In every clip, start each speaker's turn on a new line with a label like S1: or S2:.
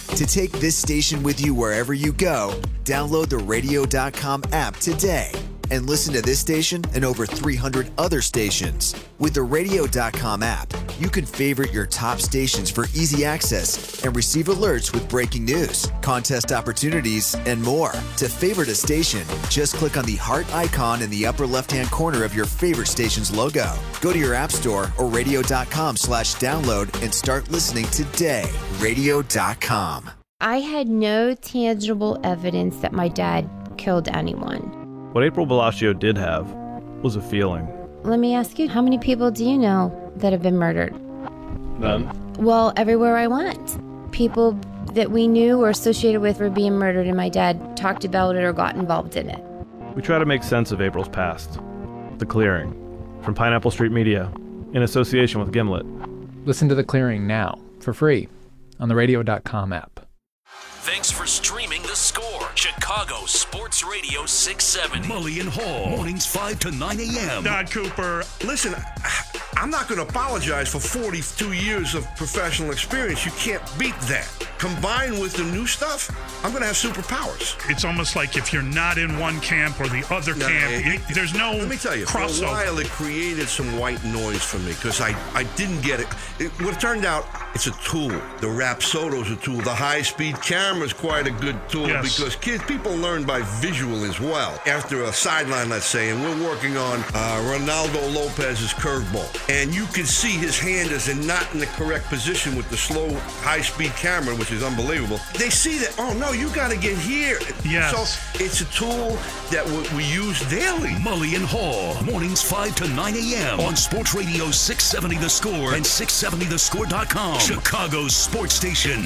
S1: To take this station with you wherever you go, download the Radio.com app today and listen to this station and over 300 other stations. With the Radio.com app, you can favorite your top stations for easy access and receive alerts with breaking news, contest opportunities, and more. To favorite a station, just click on the heart icon in the upper left-hand corner of your favorite station's logo. Go to your app store or radio.com/download and start listening today. Radio.com.
S2: I had no tangible evidence that my dad killed anyone.
S3: What April Velasquez did have was a feeling.
S2: Let me ask you, how many people do you know that have been murdered?
S3: None.
S2: Well, everywhere I went, people that we knew or associated with were being murdered, and my dad talked about it or got involved in it.
S3: We try to make sense of April's past. The Clearing, from Pineapple Street Media, in association with Gimlet.
S4: Listen to The Clearing now, for free, on the Radio.com app.
S5: Thanks for streaming The Score. Chicago Sports Radio 670.
S6: Mully and Hall. Mornings 5 to 9 a.m.
S7: Don Cooper, listen, I'm not going to apologize for 42 years of professional experience. You can't beat that. Combined with the new stuff, I'm going to have superpowers.
S8: It's almost like if you're not in one camp or the other camp, there's no
S7: Let me tell you,
S8: crossover.
S7: for a while it created some white noise for me because I didn't get it. What it turned out, it's a tool. The Rapsodo's a tool. The high-speed camera is quite a good tool because people learn by visual as well. After a sideline, let's say, and we're working on Ronaldo Lopez's curveball, and you can see his hand is not in the correct position with the slow, high-speed camera, which is unbelievable. They see that, oh, no, you got to get here.
S8: Yes.
S7: So it's a tool that we use daily.
S6: Mully and Hall. Mornings 5 to 9 a.m. on Sports Radio 670 The Score and 670thescore.com. Chicago's sports station.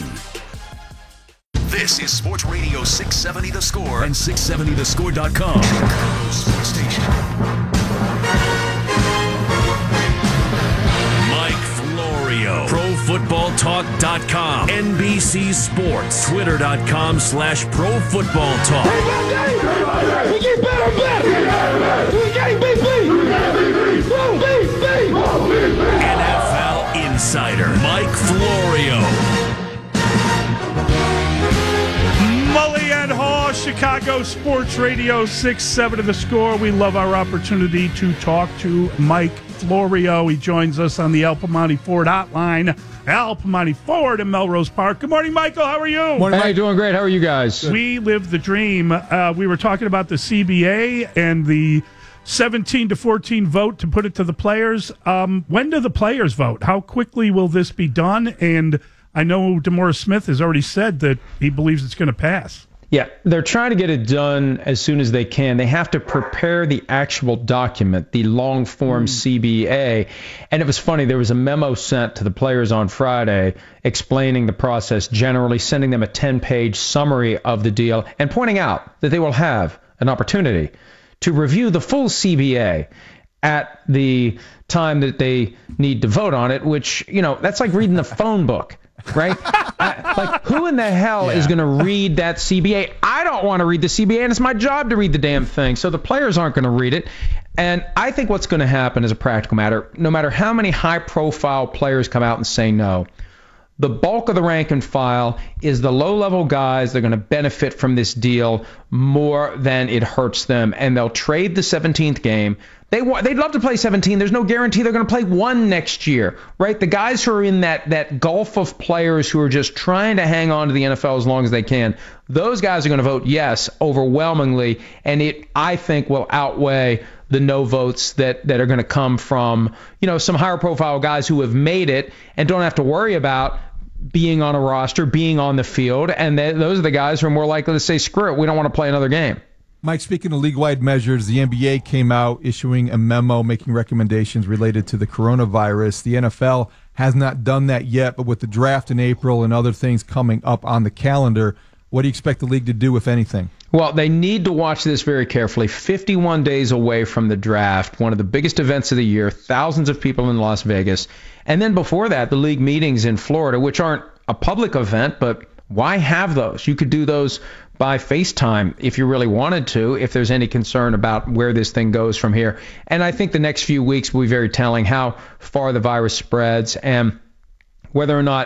S6: This is Sports Radio 670 The Score and 670thescore.com. Chicago's sports station.
S5: Mike Florio. ProFootballTalk.com. NBC Sports. Twitter.com/ProFootballTalk.
S9: We get better and better. We getting beat.
S5: NFL Insider. Mike Florio.
S8: Mully and Hall, Chicago Sports Radio 670 The Score. We love our opportunity to talk to Mike Florio. He joins us on the Al Piemonte Ford hotline. Al Piemonte Ford in Melrose Park. Good morning, Michael. How are you?
S4: Morning, Mike. Doing great. How are you guys?
S8: We live the dream. We were talking about the CBA and the 17-14 vote to put it to the players. When do the players vote? How quickly will this be done? And I know DeMaurice Smith has already said that he believes it's going to pass.
S4: Yeah, they're trying to get it done as soon as they can. They have to prepare the actual document, the long-form CBA. And it was funny, there was a memo sent to the players on Friday explaining the process generally, sending them a 10-page summary of the deal, and pointing out that they will have an opportunity to review the full CBA at the time that they need to vote on it, which, that's like reading the phone book. Right? Who in the hell is going to read that CBA? I don't want to read the CBA, and it's my job to read the damn thing. So the players aren't going to read it. And I think what's going to happen as a practical matter, no matter how many high-profile players come out and say no, the bulk of the rank and file is the low-level guys that are going to benefit from this deal more than it hurts them. And they'll trade the 17th game. They'd love to play 17. There's no guarantee they're going to play one next year, right? The guys who are in that gulf of players who are just trying to hang on to the NFL as long as they can, those guys are going to vote yes overwhelmingly, and it, I think, will outweigh the no votes that are going to come from, some higher profile guys who have made it and don't have to worry about being on a roster, being on the field, and those are the guys who are more likely to say, screw it, we don't want to play another game.
S10: Mike, speaking of league-wide measures, the NBA came out issuing a memo making recommendations related to the coronavirus. The NFL has not done that yet, but with the draft in April and other things coming up on the calendar, what do you expect the league to do, if anything?
S4: Well, they need to watch this very carefully. 51 days away from the draft, one of the biggest events of the year, thousands of people in Las Vegas. And then before that, the league meetings in Florida, which aren't a public event, but why have those? You could do those by FaceTime if you really wanted to, if there's any concern about where this thing goes from here. And I think the next few weeks will be very telling how far the virus spreads and whether or not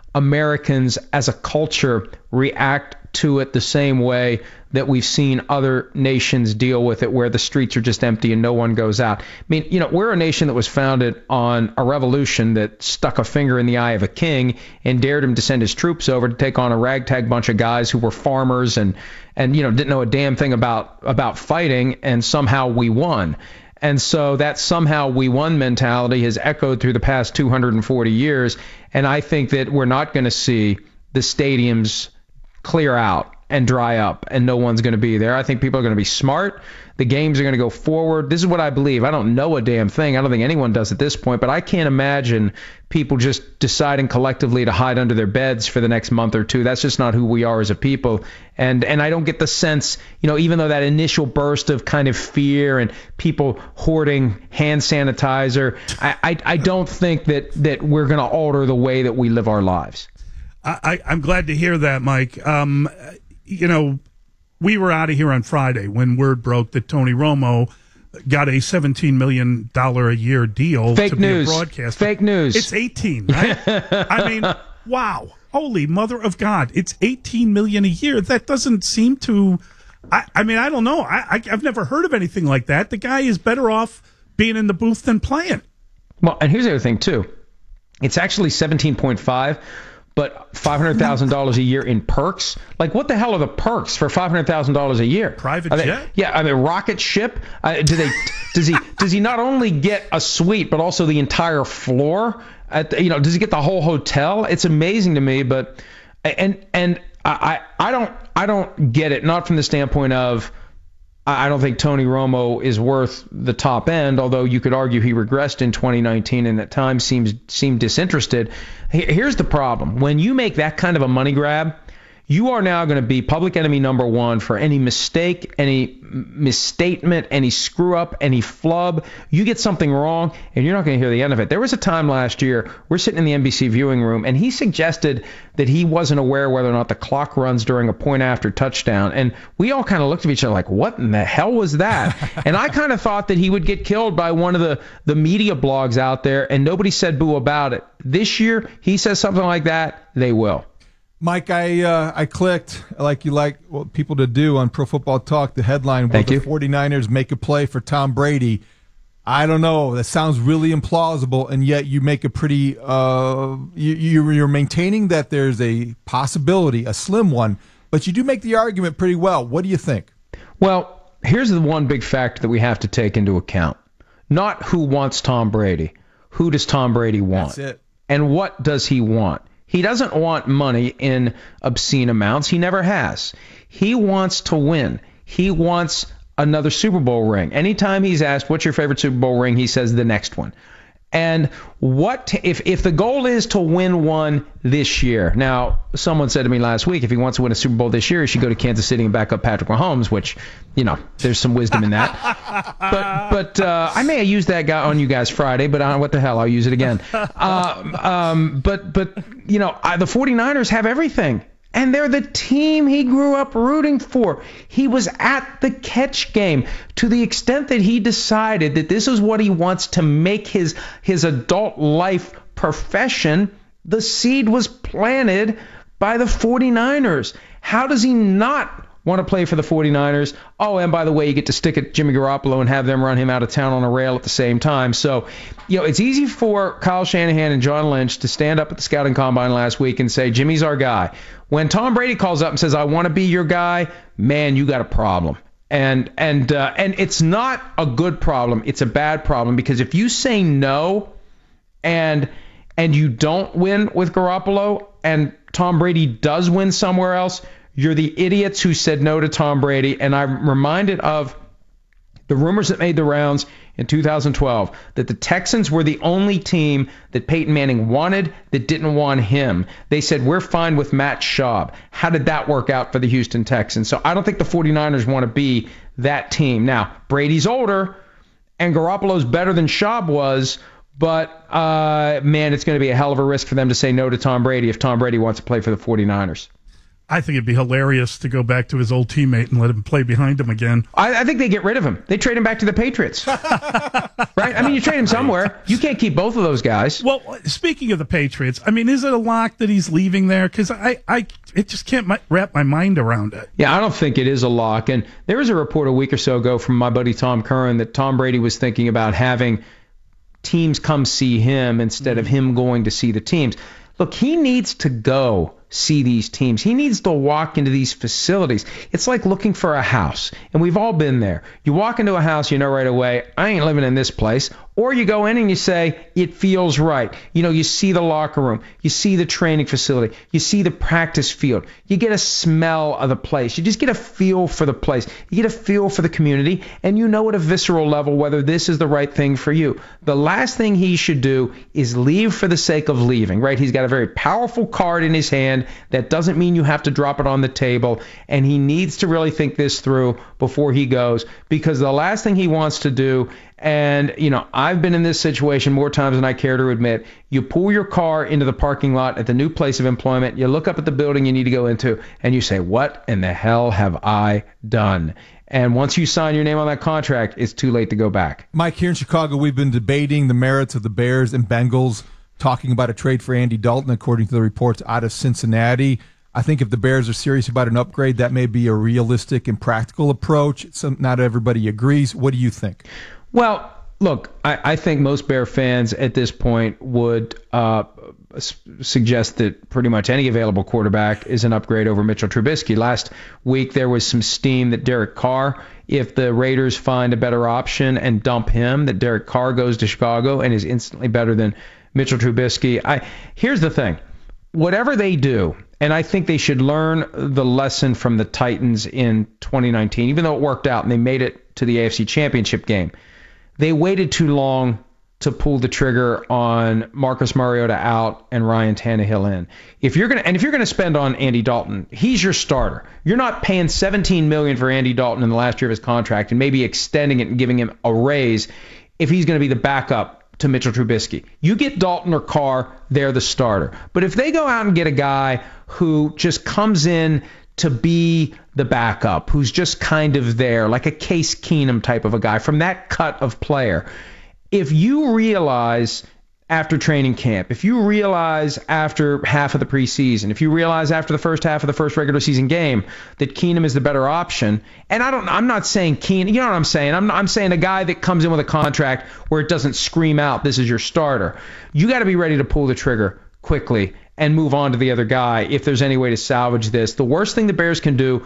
S4: Americans as a culture react to it the same way that we've seen other nations deal with it, where the streets are just empty and no one goes out. I mean, we're a nation that was founded on a revolution that stuck a finger in the eye of a king and dared him to send his troops over to take on a ragtag bunch of guys who were farmers and didn't know a damn thing about fighting, and somehow we won. And so that somehow we won mentality has echoed through the past 240 years, and I think that we're not going to see the stadiums clear out and dry up and no one's going to be there. I think people are going to be smart. The games are going to go forward. This is what I believe. I don't know a damn thing. I don't think anyone does at this point, but I can't imagine people just deciding collectively to hide under their beds for the next month or two. That's just not who we are as a people. And I don't get the sense, even though that initial burst of kind of fear and people hoarding hand sanitizer, I don't think that we're going to alter the way that we live our lives.
S8: I'm glad to hear that, Mike. We were out of here on Friday when word broke that Tony Romo got a $17 million a year deal
S4: Fake
S8: to
S4: news.
S8: be a broadcaster.
S4: Fake news.
S8: It's 18, right? I mean, wow. Holy mother of God. It's $18 million a year. That doesn't seem to... I mean, I don't know. I've never heard of anything like that. The guy is better off being in the booth than playing.
S4: Well, and here's the other thing, too. It's actually 17.5, but $500,000 a year in perks. Like, what the hell are the perks for $500,000 a year?
S8: Private jet?
S4: Yeah, I mean, rocket ship. Does he not only get a suite, but also the entire floor? Does he get the whole hotel? It's amazing to me, but I don't get it. Not from the standpoint of I don't think Tony Romo is worth the top end, although you could argue he regressed in 2019 and at times seemed disinterested. Here's the problem. When you make that kind of a money grab, you are now going to be public enemy number one for any mistake, any misstatement, any screw up, any flub. You get something wrong, and you're not going to hear the end of it. There was a time last year, we're sitting in the NBC viewing room, and he suggested that he wasn't aware whether or not the clock runs during a point after touchdown. And we all kind of looked at each other like, what in the hell was that? And I kind of thought that he would get killed by one of the media blogs out there, and nobody said boo about it. This year, he says something like that, they will.
S10: Mike, I clicked, like you like what people to do on Pro Football Talk, the headline, will the 49ers make a play for Tom Brady? I don't know. That sounds really implausible, and yet you make a pretty you're maintaining that there's a possibility, a slim one, but you do make the argument pretty well. What do you think?
S4: Well, here's the one big factor that we have to take into account. Not who wants Tom Brady. Who does Tom Brady want?
S10: That's it.
S4: And what does he want? He doesn't want money in obscene amounts. He never has. He wants to win. He wants another Super Bowl ring. Anytime he's asked, what's your favorite Super Bowl ring, he says the next one. And if the goal is to win one this year? Now, someone said to me last week, if he wants to win a Super Bowl this year, he should go to Kansas City and back up Patrick Mahomes, which, there's some wisdom in that. But I may have used that guy on you guys Friday, but what the hell, I'll use it again. But the 49ers have everything. And they're the team he grew up rooting for. He was at the catch game to the extent that he decided that this is what he wants to make his adult life profession. The seed was planted by the 49ers. How does he not want to play for the 49ers? Oh, and by the way, you get to stick at Jimmy Garoppolo and have them run him out of town on a rail at the same time. So, it's easy for Kyle Shanahan and John Lynch to stand up at the scouting combine last week and say, Jimmy's our guy. When Tom Brady calls up and says, I want to be your guy, man, you got a problem. And it's not a good problem. It's a bad problem, because if you say no and you don't win with Garoppolo and Tom Brady does win somewhere else, you're the idiots who said no to Tom Brady. And I'm reminded of the rumors that made the rounds in 2012 that the Texans were the only team that Peyton Manning wanted that didn't want him. They said, we're fine with Matt Schaub. How did that work out for the Houston Texans? So I don't think the 49ers want to be that team. Now, Brady's older and Garoppolo's better than Schaub was, but man, it's going to be a hell of a risk for them to say no to Tom Brady if Tom Brady wants to play for the 49ers.
S8: I think it'd be hilarious to go back to his old teammate and let him play behind him again.
S4: I think they get rid of him. They trade him back to the Patriots. Right? I mean, you trade him somewhere. You can't keep both of those guys.
S8: Well, speaking of the Patriots, I mean, is it a lock that he's leaving there? Because it just can't wrap my mind around it.
S4: Yeah, I don't think it is a lock. And there was a report a week or so ago from my buddy Tom Curran that Tom Brady was thinking about having teams come see him instead of him going to see the teams. Look, he needs to go see these teams. He needs to walk into these facilities. It's like looking for a house, and we've all been there. You walk into a house, you know right away, I ain't living in this place. Or you go in and you say, it feels right. You know, you see the locker room, you see the training facility, you see the practice field, you get a smell of the place, you just get a feel for the place, you get a feel for the community, and you know at a visceral level whether this is the right thing for you. The last thing he should do is leave for the sake of leaving, right? He's got a very powerful card in his hand. That doesn't mean you have to drop it on the table, and he needs to really think this through before he goes, because the last thing he wants to do, and, you know, I've been in this situation more times than I care to admit, you pull your car into the parking lot at the new place of employment, you look up at the building you need to go into, and you say, what in the hell have I done? And once you sign your name on that contract, it's too late to go back.
S10: Mike, here in Chicago, we've been debating the merits of the Bears and Bengals, talking about a trade for Andy Dalton, according to the reports out of Cincinnati. I think if the Bears are serious about an upgrade, that may be a realistic and practical approach. Not everybody agrees. What do you think?
S4: Well, look, I think most Bear fans at this point would suggest that pretty much any available quarterback is an upgrade over Mitchell Trubisky. Last week there was some steam that Derek Carr, if the Raiders find a better option and dump him, that Derek Carr goes to Chicago and is instantly better than Mitchell Trubisky. Here's the thing. Whatever they do, and I think they should learn the lesson from the Titans in 2019, even though it worked out and they made it to the AFC Championship game, they waited too long to pull the trigger on Marcus Mariota out and Ryan Tannehill in. If you're gonna spend on Andy Dalton, he's your starter. You're not paying $17 million for Andy Dalton in the last year of his contract and maybe extending it and giving him a raise if he's going to be the backup to Mitchell Trubisky. You get Dalton or Carr, they're the starter. But if they go out and get a guy who just comes in to be the backup, who's just kind of there, like a Case Keenum type of a guy, from that cut of player, if you realize after training camp, if you realize after half of the preseason, if you realize after the first half of the first regular season game that Keenum is the better option, and I'm not saying Keenum, you know what I'm saying? I'm saying a guy that comes in with a contract where it doesn't scream out, this is your starter. You got to be ready to pull the trigger quickly and move on to the other guy if there's any way to salvage this. The worst thing the Bears can do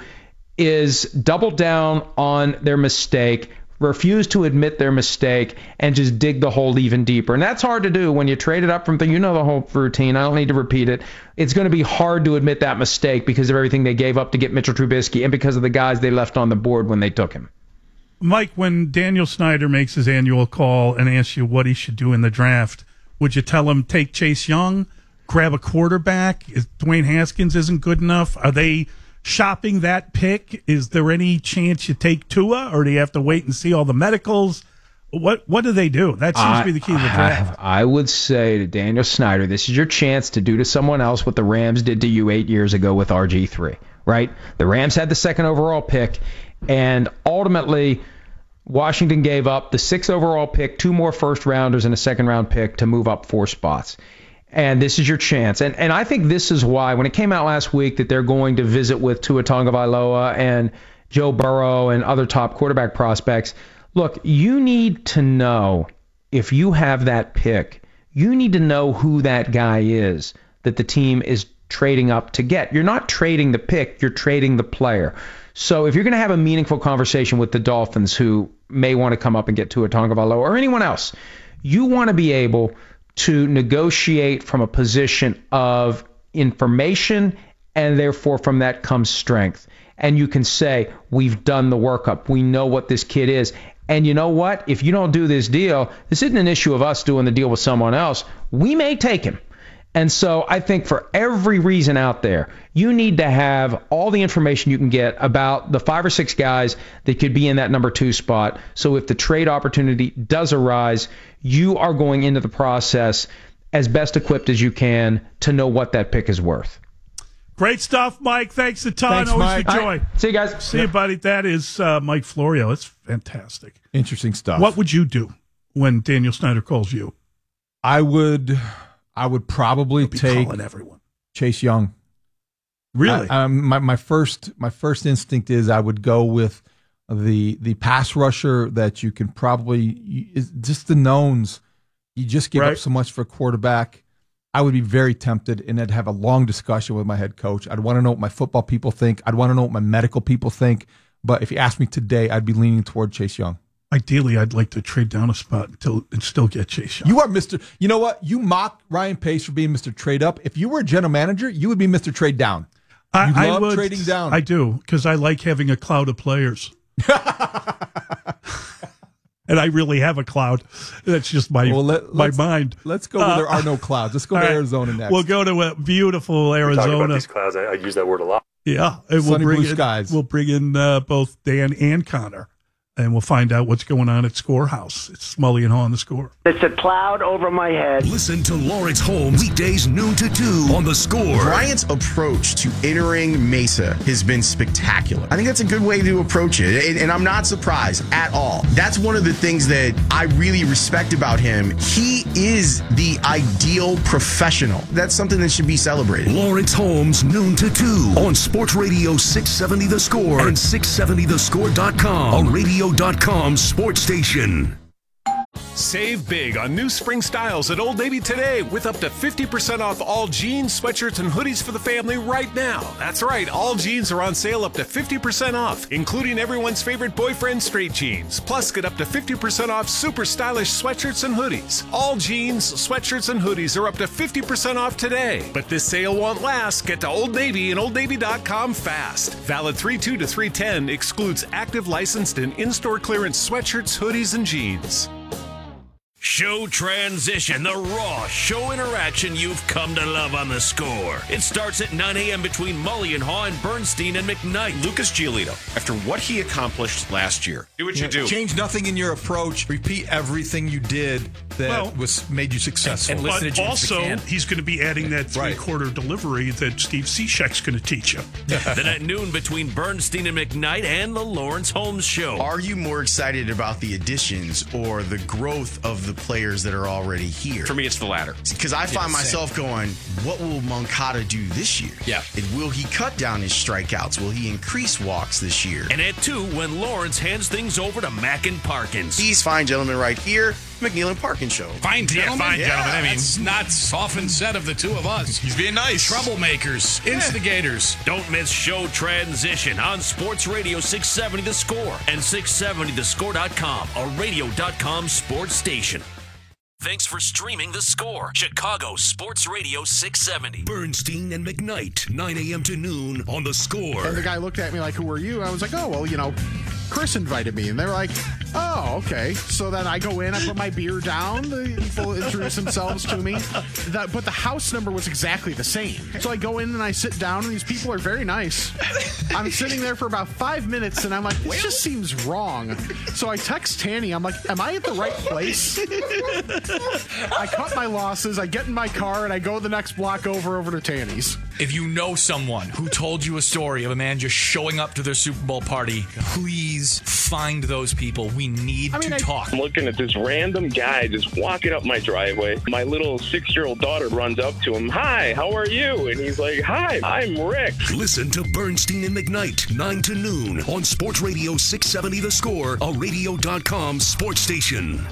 S4: is double down on their mistake, refuse to admit their mistake, and just dig the hole even deeper. And that's hard to do when you trade it up from the whole routine. I don't need to repeat it. It's going to be hard to admit that mistake because of everything they gave up to get Mitchell Trubisky and because of the guys they left on the board when they took him.
S8: Mike, when Daniel Snyder makes his annual call and asks you what he should do in the draft, would you tell him take Chase Young, grab a quarterback? If Dwayne Haskins isn't good enough, are they shopping that pick? Is there any chance you take Tua, or do you have to wait and see all the medicals? What do they do? That seems to be the key to the draft.
S4: I would say to Daniel Snyder, this is your chance to do to someone else what the Rams did to you 8 years ago with RG3, right? The Rams had the second overall pick, and ultimately Washington gave up the 6th overall pick, 2 more first rounders, and a second round pick to move up 4 spots. And this is your chance. And I think this is why, when it came out last week that they're going to visit with Tua Tagovailoa and Joe Burrow and other top quarterback prospects, look, you need to know, if you have that pick, you need to know who that guy is that the team is trading up to get. You're not trading the pick, you're trading the player. So if you're going to have a meaningful conversation with the Dolphins, who may want to come up and get Tua Tagovailoa or anyone else, you want to be able to negotiate from a position of information, and therefore from that comes strength. And you can say, we've done the workup. We know what this kid is. And you know what? If you don't do this deal, this isn't an issue of us doing the deal with someone else. We may take him. And so I think for every reason out there, you need to have all the information you can get about the 5 or 6 guys that could be in that number 2 spot. So if the trade opportunity does arise, you are going into the process as best equipped as you can to know what that pick is worth.
S8: Great stuff, Mike. Thanks a ton.
S10: Thanks,
S8: Always
S10: Mike.
S8: a joy.
S4: Right. See you guys.
S8: See you, buddy. That is Mike Florio. It's fantastic.
S10: Interesting stuff.
S8: What would you do when Daniel Snyder calls you?
S10: I would probably take
S8: calling everyone.
S10: Chase Young.
S8: Really?
S10: My first instinct is I would go with the pass rusher that you can probably just the knowns. You just give up so much for a quarterback. I would be very tempted, and I'd have a long discussion with my head coach. I'd want to know what my football people think. I'd want to know what my medical people think. But if you ask me today, I'd be leaning toward Chase Young.
S8: Ideally, I'd like to trade down a spot and still get Chase Young.
S10: You are Mr. You know what? You mock Ryan Pace for being Mr. Trade Up. If you were a general manager, you would be Mr. Trade Down. I love trading down.
S8: I do, because I like having a cloud of players. And I really have a cloud. That's just my mind.
S10: Let's go where there are no clouds. Let's go to Arizona next.
S8: We'll go to a beautiful Arizona.
S11: Talking about these clouds, I use that word a lot.
S8: Yeah. And
S10: Sunny blue skies.
S8: We'll bring in both Dan and Connor. And we'll find out what's going on at Scorehouse. It's Mully and Haw on the Score.
S12: It's a cloud over my head.
S6: Listen to Lawrence Holmes weekdays noon to 2 on the Score.
S13: Bryant's approach to entering Mesa has been spectacular. I think that's a good way to approach it, and I'm not surprised at all. That's one of the things that I really respect about him. He is the ideal professional. That's something that should be celebrated.
S6: Lawrence Holmes noon to 2 on Sports Radio 670 The Score and 670thescore.com, a radio.com sports station.
S14: Save big on new spring styles at Old Navy today with up to 50% off all jeans, sweatshirts, and hoodies for the family right now. That's right, all jeans are on sale up to 50% off, including everyone's favorite boyfriend straight jeans. Plus, get up to 50% off super stylish sweatshirts and hoodies. All jeans, sweatshirts, and hoodies are up to 50% off today. But this sale won't last. Get to Old Navy and OldNavy.com fast. Valid 3/2 to 3/10, excludes active licensed and in-store clearance sweatshirts, hoodies, and jeans.
S5: Show transition, the raw show interaction you've come to love on the Score. It starts at 9 a.m. between Mully and Haw and Bernstein and McKnight.
S15: Lucas Giolito, after what he accomplished last year,
S14: do what you do.
S16: Change nothing in your approach. Repeat everything you did that made you successful.
S8: And listen but to also, he's going to be adding that three-quarter delivery that Steve Cishek's going to teach you.
S5: Then at noon between Bernstein and McKnight and the Lawrence Holmes Show.
S13: Are you more excited about the additions or the growth of the players that are already here?
S15: For me, it's the latter.
S13: Because I find myself going, what will Moncada do this year?
S15: Yeah.
S13: And will he cut down his strikeouts? Will he increase walks this year?
S5: And at 2, when Lawrence hands things over to Mackin Parkins.
S13: These fine gentlemen right here, McNeil and Parkins Show.
S15: Fine gentlemen?
S16: Fine gentlemen. I mean,
S15: it's not often said of the two of us.
S16: He's being nice.
S15: Troublemakers, instigators.
S5: Don't miss Show Transition on Sports Radio 670 The Score and 670thescore.com, a radio.com sports station. Thanks for streaming The Score, Chicago Sports Radio 670.
S6: Bernstein and McKnight, 9 a.m. to noon on The Score.
S17: And the guy looked at me like, who are you? I was like, oh, well, you know, Chris invited me. And they're like, oh, okay. So then I go in, I put my beer down. The people introduce themselves to me. But the house number was exactly the same. So I go in and I sit down, and these people are very nice. I'm sitting there for about 5 minutes, and I'm like, this just seems wrong. So I text Tanny. I'm like, am I at the right place? I cut my losses, I get in my car, and I go the next block over to Tanny's.
S16: If you know someone who told you a story of a man just showing up to their Super Bowl party, please find those people. We need to talk.
S11: I'm looking at this random guy just walking up my driveway. My little 6-year-old daughter runs up to him. Hi, how are you? And he's like, hi, I'm Rick.
S6: Listen to Bernstein and McKnight, 9 to noon on Sports Radio 670 The Score, a radio.com sports station.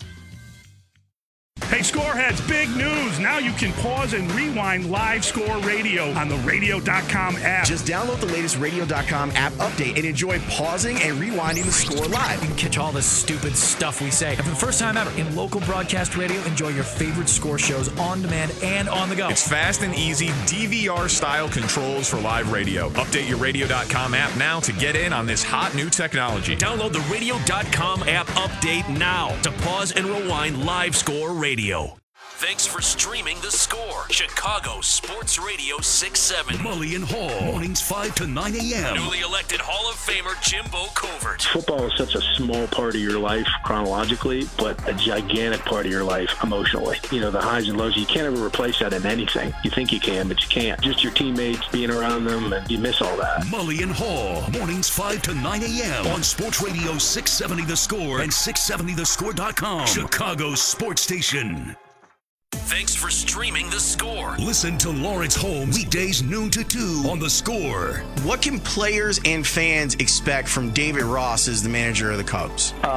S8: Hey, Scoreheads, big news. Now you can pause and rewind live Score Radio on the radio.com app.
S13: Just download the latest radio.com app update and enjoy pausing and rewinding the Score live.
S18: You can catch all the stupid stuff we say. And for the first time ever in local broadcast radio, enjoy your favorite Score shows on demand and on the go.
S19: It's fast and easy DVR-style controls for live radio. Update your radio.com app now to get in on this hot new technology.
S5: Download the radio.com app update now to pause and rewind live Score Radio. Thanks for streaming The Score. Chicago Sports Radio 670.
S6: Mully and Hall. Mornings 5 to 9 a.m.
S5: Newly elected Hall of Famer Jimbo Covert.
S12: Football is such a small part of your life chronologically, but a gigantic part of your life emotionally. You know, the highs and lows, you can't ever replace that in anything. You think you can, but you can't. Just your teammates, being around them, and you miss all that.
S6: Mully and Hall. Mornings 5 to 9 a.m. on Sports Radio 670 The Score and 670thescore.com. Chicago's sports station.
S5: Thanks for streaming The Score.
S6: Listen to Lawrence Holmes weekdays noon to 2 on The Score.
S13: What can players and fans expect from David Ross as the manager of the Cubs?